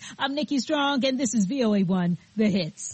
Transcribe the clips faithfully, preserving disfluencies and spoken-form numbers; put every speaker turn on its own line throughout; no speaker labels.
I'm Nikki Strong, and this is V O A one, The Hits.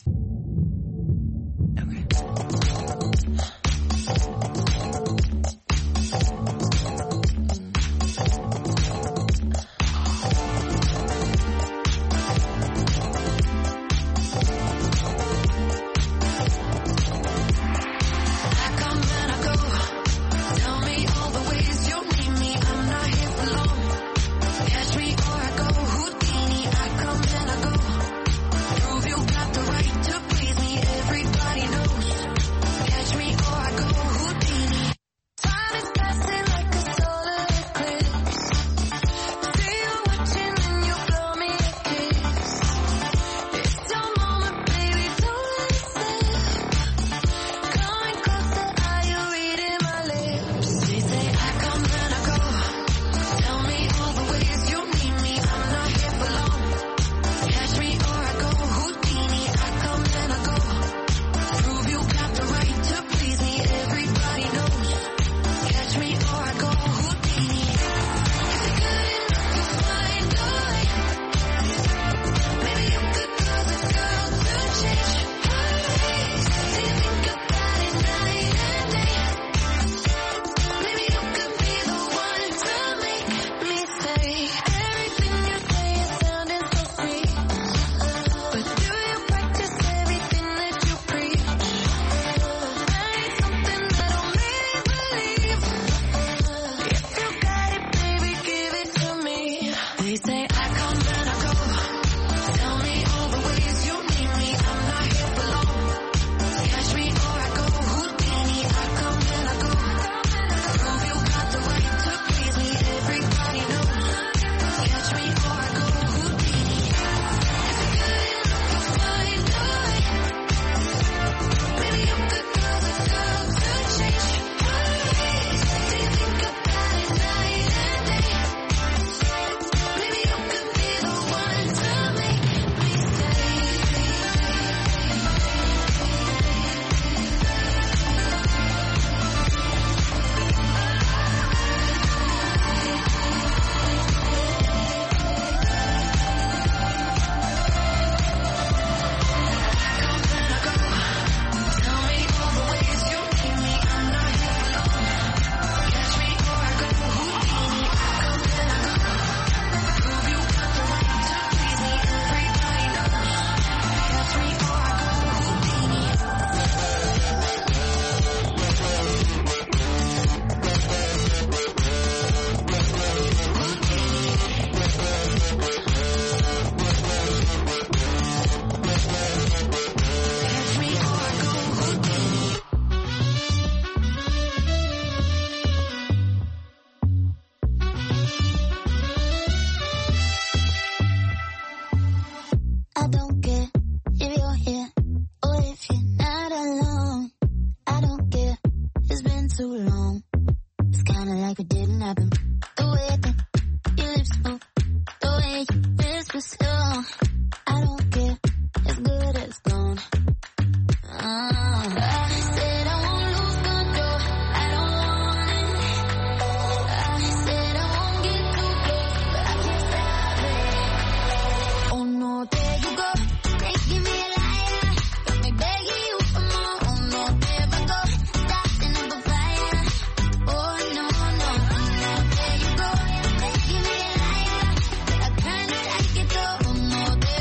Oh no,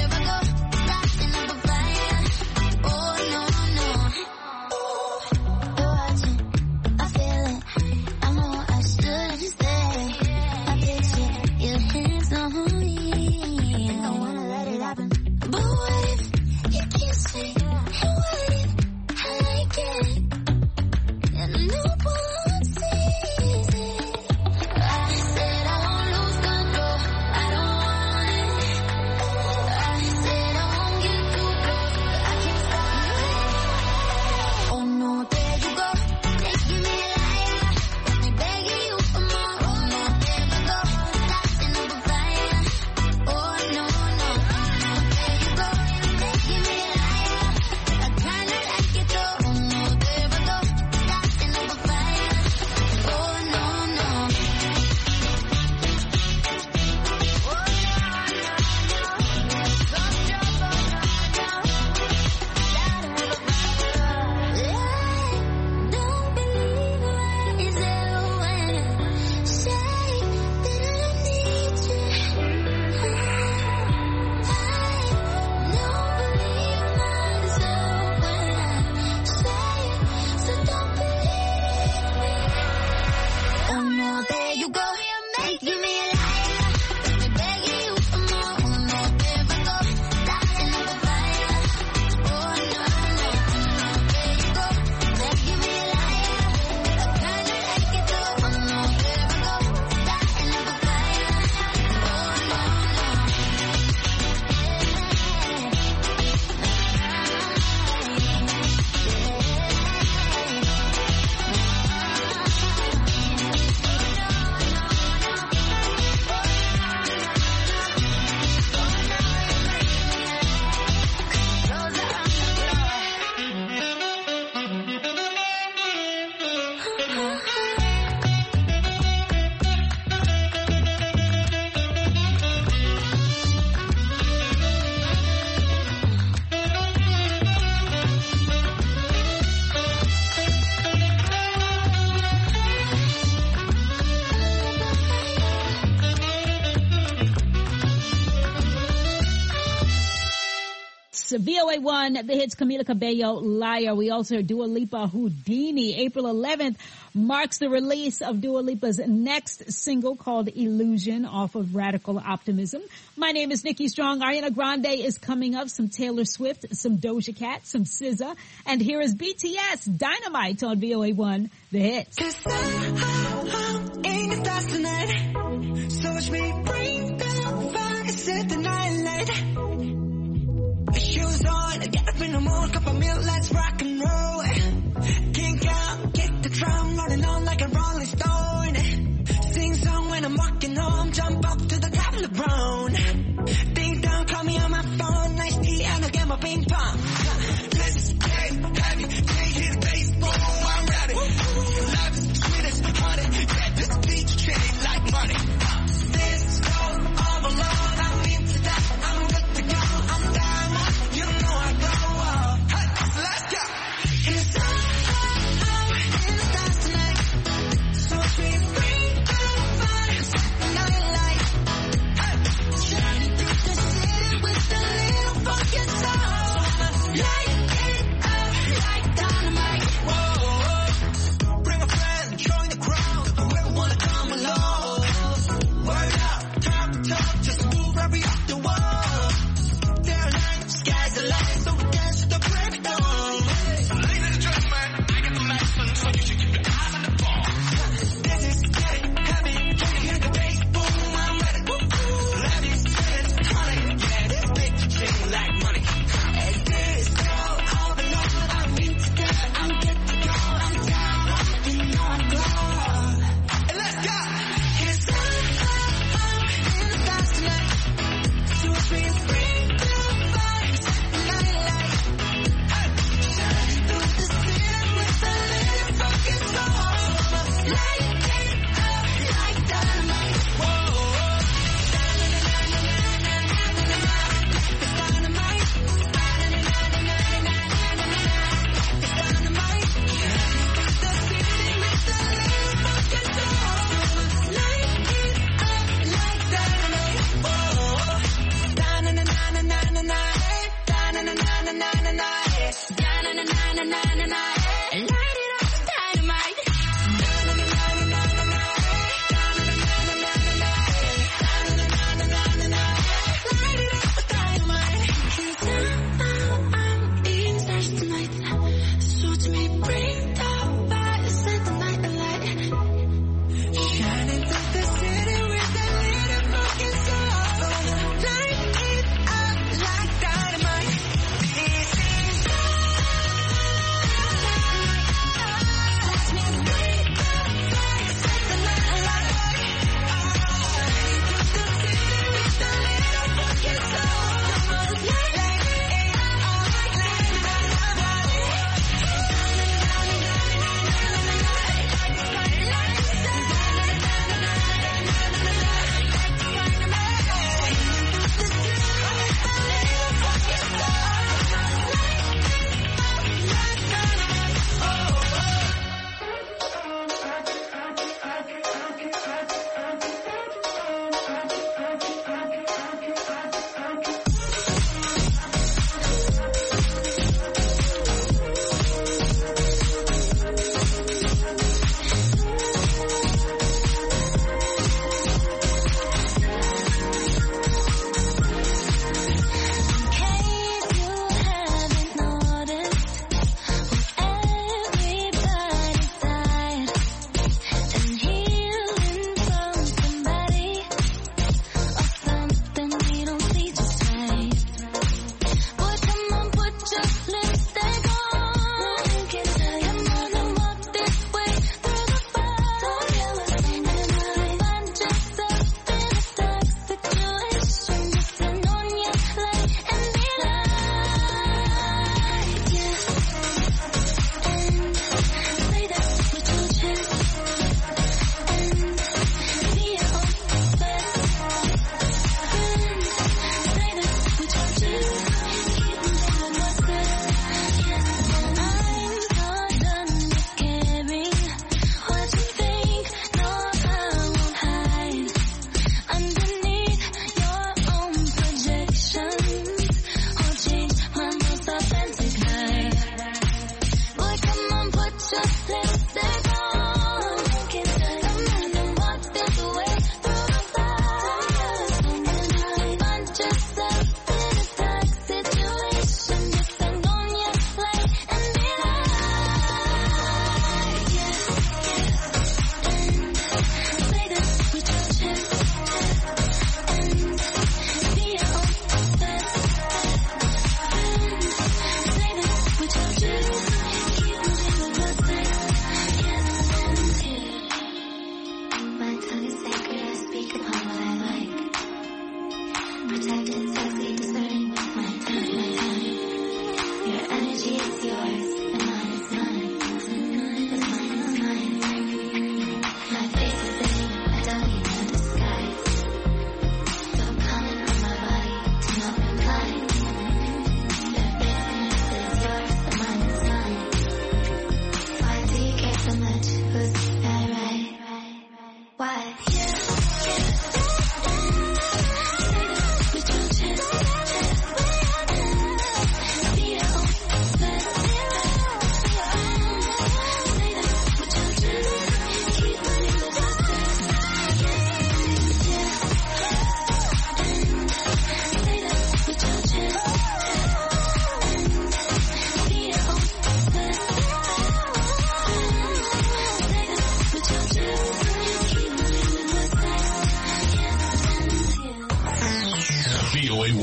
Hits, V O A one, The Hits, Camila Cabello, Liar. We also heard Dua Lipa, Houdini. April eleventh marks the release of Dua Lipa's next single called Illusion off of Radical Optimism. My name is Nikki Strong. Ariana Grande is coming up, some Taylor Swift, some Doja Cat, some S Z A. And here is B T S, Dynamite on V O A one, The Hits.
Cause I, I ain't a fast tonight. So watch me bring the fire, set the night light. Shoes on, get up in the morning, cup of milk, let's rock and roll. Kink out, kick the drum, rolling on like a rolling stone. Sing song when I'm walking home, jump up to the top of the brown. Ding dong, call me on my phone, nice tea, and I'll get my ping pong. Let's get heavy, can't hit the baseball, I'm ready. Love is sweet as honey, yeah, this beach chain like money. This goes all alone, I'm into that, I'm good to go, I'm down, you know I go, hey, let's go.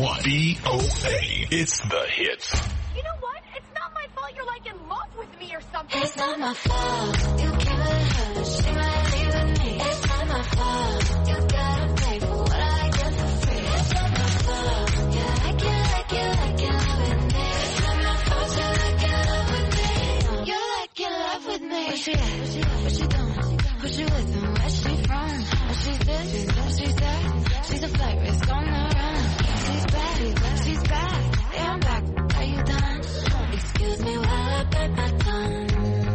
one. B O A. It's the hits.
You know what? It's not my fault you're like in love with me or something.
It's not my fault. You give her, she might leave with me. It's not my fault. You gotta pay for what I get for free. It's not my fault. You like it, like it, like it, love with me. It's not my fault. You like it, love with me. You like it, love with me. Where she at? Where she at? What she doing? Who she with and where she from? What she's this? She's this? She's that? She's a flight risk on the run. She's back. She's back. Yeah, I'm back. Are you done? Excuse me while I bite my tongue.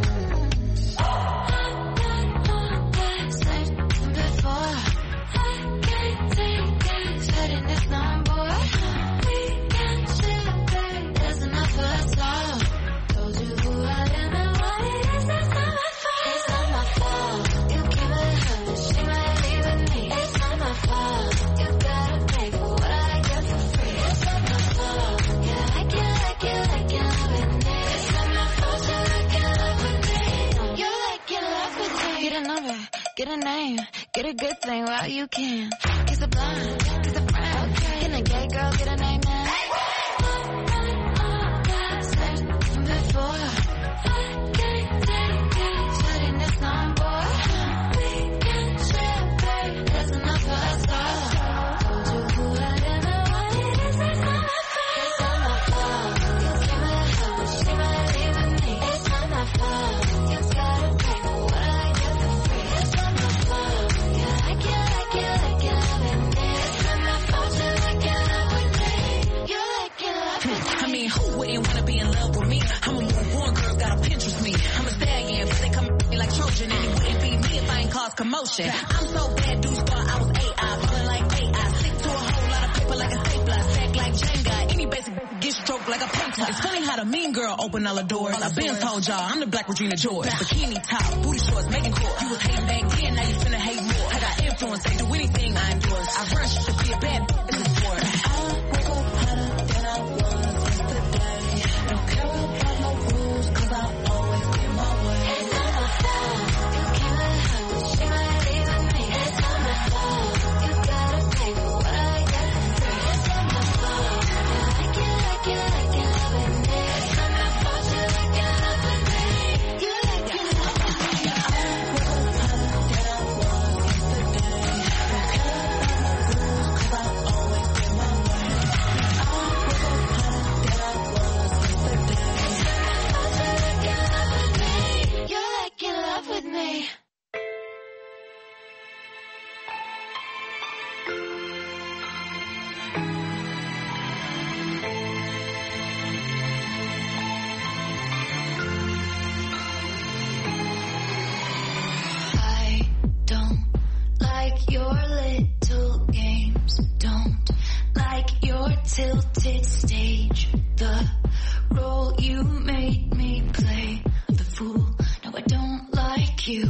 I've done all that same before. I can't take it. Setting this number. We can share, babe. There's enough for us all. Told you who I am and what it is. That's not my fault. It's not my fault. You give it her. She might leave with me. It's not my fault. You gotta pay for what I get for free. It's not my fault. Yeah, like it, like it, like it, love with me. It's not my fault. You like it, love with me. You like it, love with me. Get a number, get a name, get a good thing while you can. Kiss a blind, kiss a friend. Can a gay girl get a name now? Before I can't take it, setting this number. We can share, babe. There's enough for us all. Told you who I am and what it is. That's not my fault. It's not my fault. You give it her, she might leave with me. It's not my fault. You gotta pay for what I get for free. It's not my fault. You like it, like it, like it, love with me. It's not my fault. You like it, love with me. You like it, love with me.
I mean, who wouldn't want to be in love with me? I'm a newborn girl, gotta Pinterest me. I'm a stallion, but they come at me like Trojan, and it wouldn't be me if I ain't cause commotion. I'm so bad, dudes thought I was A I, falling like A I. Stick to a whole lot of paper like a stapler, stack like Jenga. Any basic get stroked like a painter. It's funny how the mean girl open all the doors. I've been told y'all I'm the Black Regina George. Bikini top, booty shorts, making court. You was hating back then, now you finna hate more. I got influence, they do anything I endorse. I rush to be a bad bitch in the sport. I woke up hotter than I was yesterday. Don't care about no rules, cause I always get my way.
It's not my fault. You give it her, she might leave with me. It's not my fault. You gotta pay for what I get for free. It's not my fault. You like it, like it, like it, love with me. It's not my fault. You like it, love with me. You like it, love with me.
I woke up hotter than I was yesterday. Don't care about no rules, cause I always get my way. I woke up hotter than I was yesterday.
You like it, love with me. I don't like your little games. Don't like your tilted stage. The role you made me play, the fool. No, I don't like you.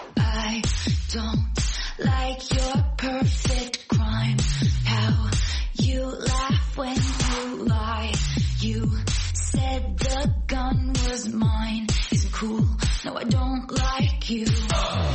I don't like your perfect crime. How you laugh when you lie. You said the gun was mine. Isn't cool. No, I don't like you. But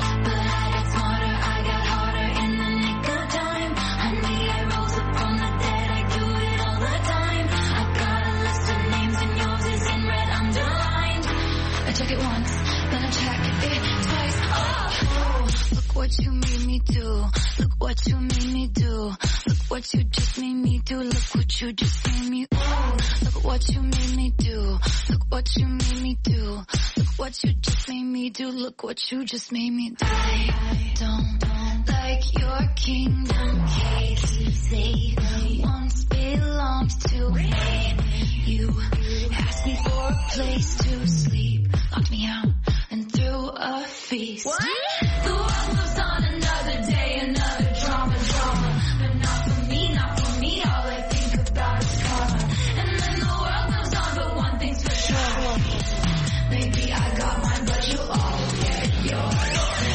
I got smarter, I got harder in the nick of time. Honey, I rose up from the dead, I do it all the time. I got a list of names and yours is in red underlined. I check it once, then I check it twice. Oh, look what you made me do. Look what you made me do. Look what you just made me do. Look what you just made me do. Look what you made me do. Look what you made me do. Look what you just made me do. Look what you just made me do. I don't, don't like your kingdom keys. They once belonged to me. You asked me for a place to sleep, locked me out and threw a feast. What? The world moves on, another day, another drama, drama. But not for me, not for me. All I think about is karma. And then the world moves on, but one thing's for sure. Maybe I got mine, but you all get yours. But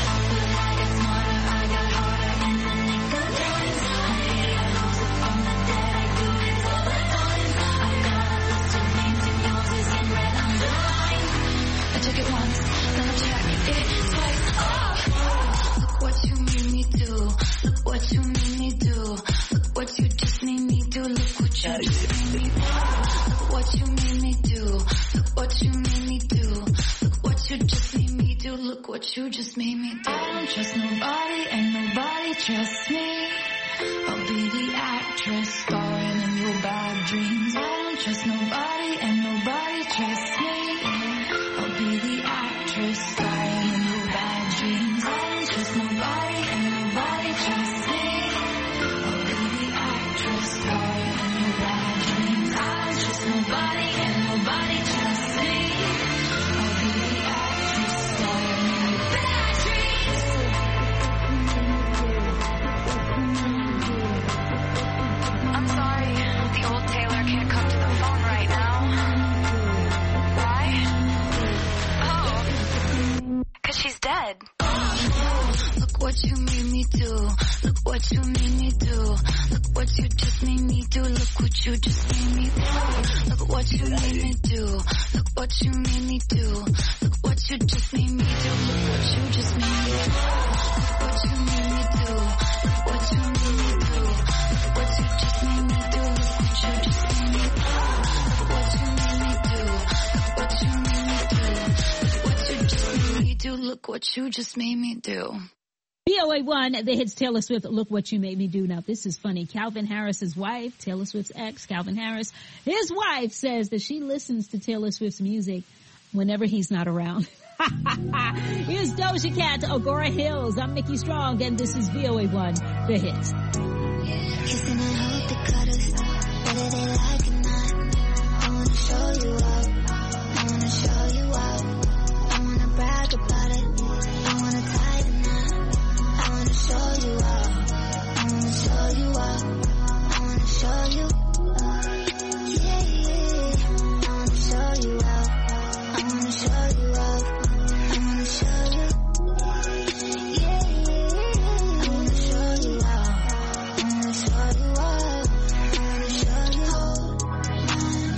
I got smarter, I got harder in the nick of time. Honey, I rose up from the dead, I do it all the time. I got a list of names and yours is in red underlined. I check it once, then I check it twice. Oh! you just made me do. Look what you made me do. Look what you made me do. Look what you just made me do. Look what you just made me do. I don't trust nobody and nobody trusts me. I'll be the actress starring in your bad dreams. I don't trust nobody and nobody trusts me. I'll be the actress starring in your bad dreams. I don't trust nobody and nobody trusts me. I'll be the actress starring in your bad dreams. I don't trust nobody and nobody trusts me. I'll be the actress starring in your bad dreams. I'm sorry, the old Taylor can't come to the phone right now. Why? Oh, 'cause she's dead. Look what you made me do. Look what you made me do. Look what you just made me do. Look what you just made me do. Look what you made me do. Look what you made me do. Look what you just made me do. Look what you just made me do. Look what you made me do. Look what you made me do. Look what you just made me do. Look what you just made me do. Look what you made me do. Look what you made me do. Look what you just made me do. Look what you just made me do.
B O A one, the hits Taylor Swift, Look What You Made Me Do. Now, this is funny. Calvin Harris's wife, Taylor Swift's ex, Calvin Harris, his wife says that she listens to Taylor Swift's music whenever he's not around. Here's Doja Cat, Agora Hills. I'm Nikki Strong, and this is B O A one, the hits.
Kissing and hope they cut us, whether they like it or not. I wanna show you up, I wanna show you up. I wanna brag about it, I wanna tie the knot. I wanna show you up, I wanna show you up. I wanna show you, yeah, yeah. I wanna show you up, I wanna show you up. I wanna show you, yeah, yeah. I wanna show you up, I wanna show you up. I wanna show you. Hold my hand,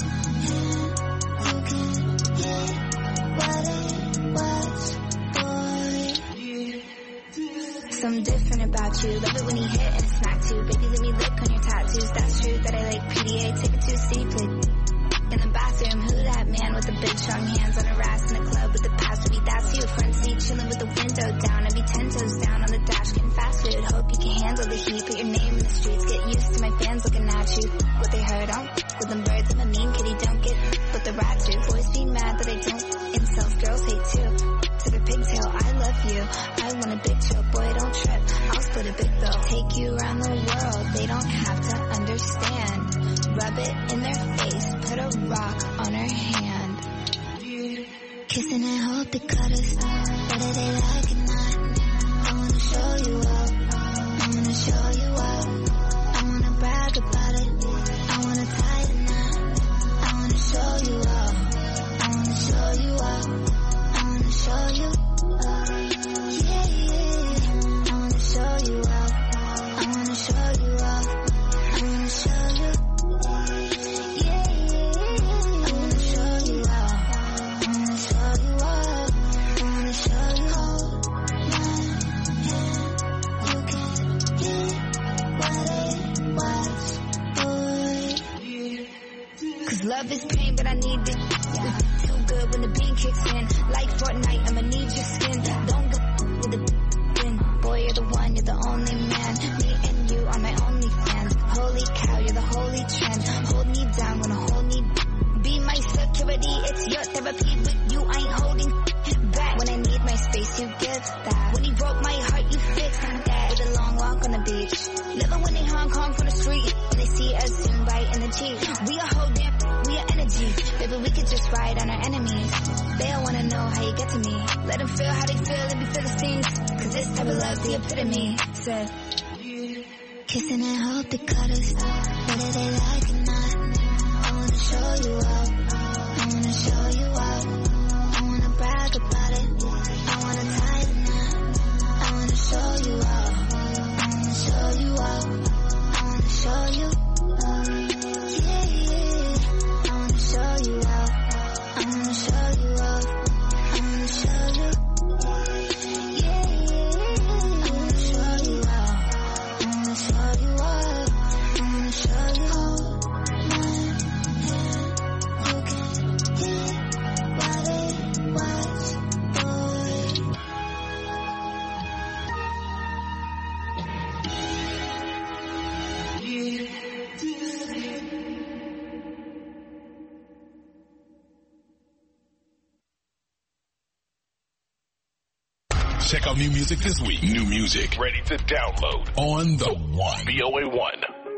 you can get what it was, boy. Something different about you. Love it when you hit and smack too. Baby, let me lick on your tattoos. That's true that I like P D A. Take it to a city play. In the bathroom, who that man with the big strong hands on a ass in a club with the password? That's you. Front seat, chilling with the window down. I be ten toes down on the dash, getting fast food. Hope you can handle the heat. Put your name in the streets. Get used to my fans looking at you. What they heard on with them birds. I'm a mean kitty. Don't get what the rats do. Boys be mad that I don't. Incels, girls hate too. To the pigtail, I love you. I want a big chill, boy, don't trip. I'll split a big bill. Take you around the world. They don't have to understand. Rub it in their face. Put a rock on her hand. Kissing and hope they cut us, whether they like it or not. I wanna show you up, I wanna show you up. I wanna brag about it, I wanna tie the knot. I wanna show you up, I wanna show you up. I wanna show you, yeah, yeah. I wanna show you up, I wanna show you up. I wanna show you, yeah, yeah. I wanna show you up, I wanna show you up. I wanna show you. Hold my hand, you can get what it was, boy. 'Cause love is pain, but I need it. Yeah. Too good when the beat kicks in. Like Fortnite, I'ma need your skin. Don't go with the win. Boy, you're the one, you're the only man. Me and you are my only fans. Holy cow, you're the holy trend. Hold me down, wanna hold me. Be my security, it's your therapy. With you, I ain't holding back. When I need my space, you give that. When you broke my heart, you fixed that. With a long walk on the beach. Living when they Hong Kong from the street. When they see us soon right in the Jeep. We are whole damn, we are energy. Baby, we could just ride on our enemies. They don't wanna know how you get to me. Let them feel how they feel and be Philistines. 'Cause this type of love's the epitome. Said, kissing and hope they cut us, whether they like it or not. I wanna show you up, I wanna show you up. I wanna brag about it, I wanna tie the knot. I wanna show you up, I wanna show you up. I wanna show you, yeah, yeah. I wanna show you up, I wanna show you up. I wanna show you, yeah, yeah. I wanna show you up, I wanna show you up. I wanna show you. Hold
Check out new music this week. New music ready to download on the One. B O A one.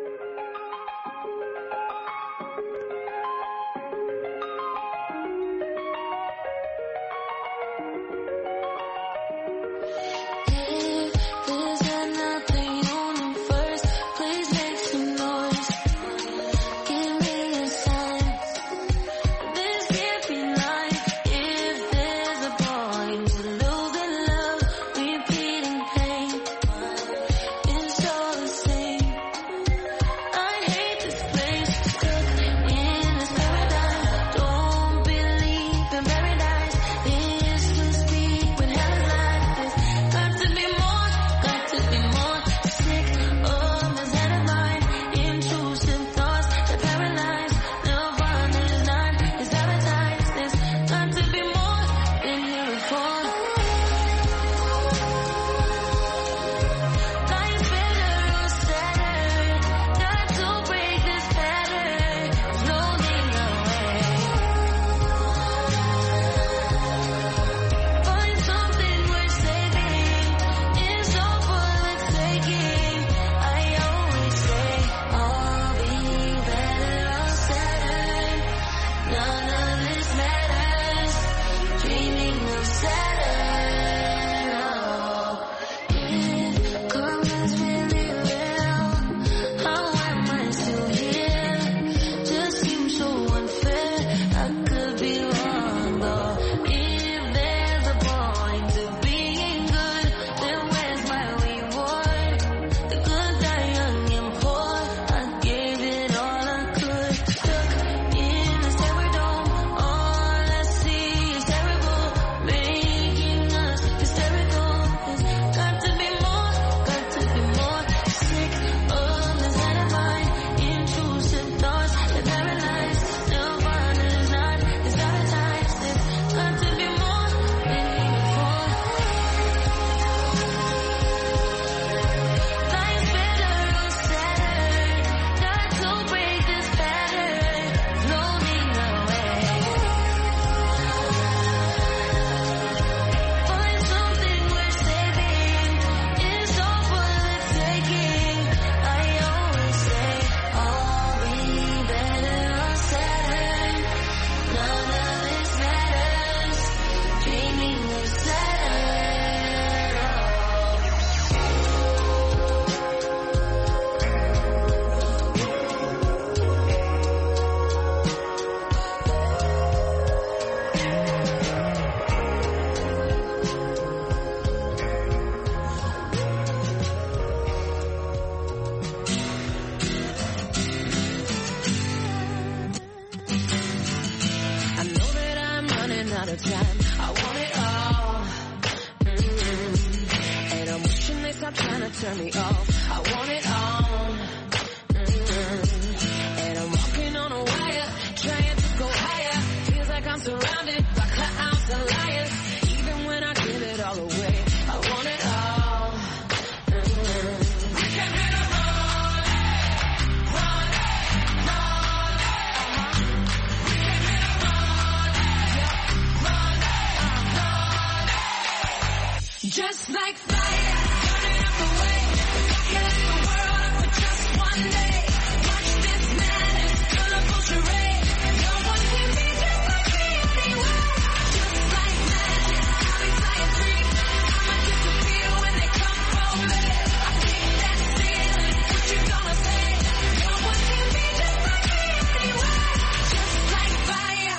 Just like fire, burning up the way, rocking like the world up for just one day. Watch this madness, colorful charade. No one can be just like me anyway. Just like magic, I'll be flying free. I'ma disappear when they come for me. I kick that ceiling, what you gonna say? No one can be just like me anyway. Just like fire.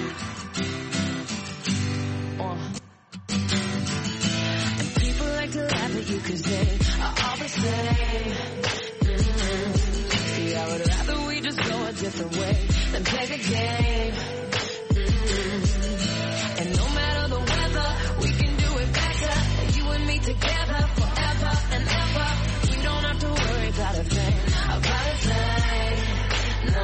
Uh. To laugh at you cause they are all the same. Mm-hmm. See, I would rather we just go a different way than play the game. Mm-hmm. And no matter the weather, we can do it better. You and me together forever and ever. We don't have to worry about a thing, about a thing. No.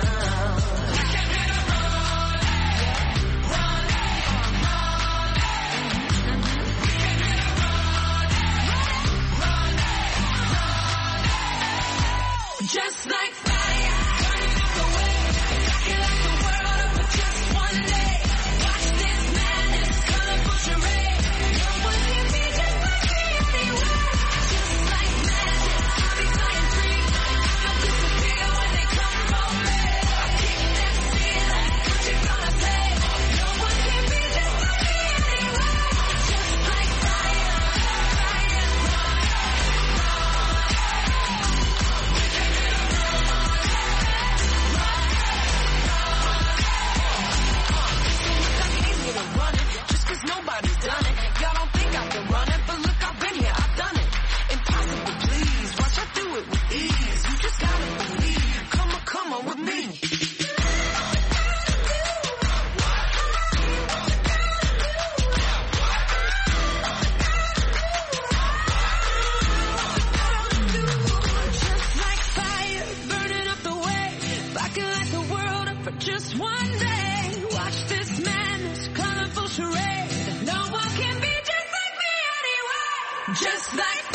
Just like fire, burning up the way, rocking like the world up for just one day. Watch this madness, colorful charade. No one can be just like me anyway. Just like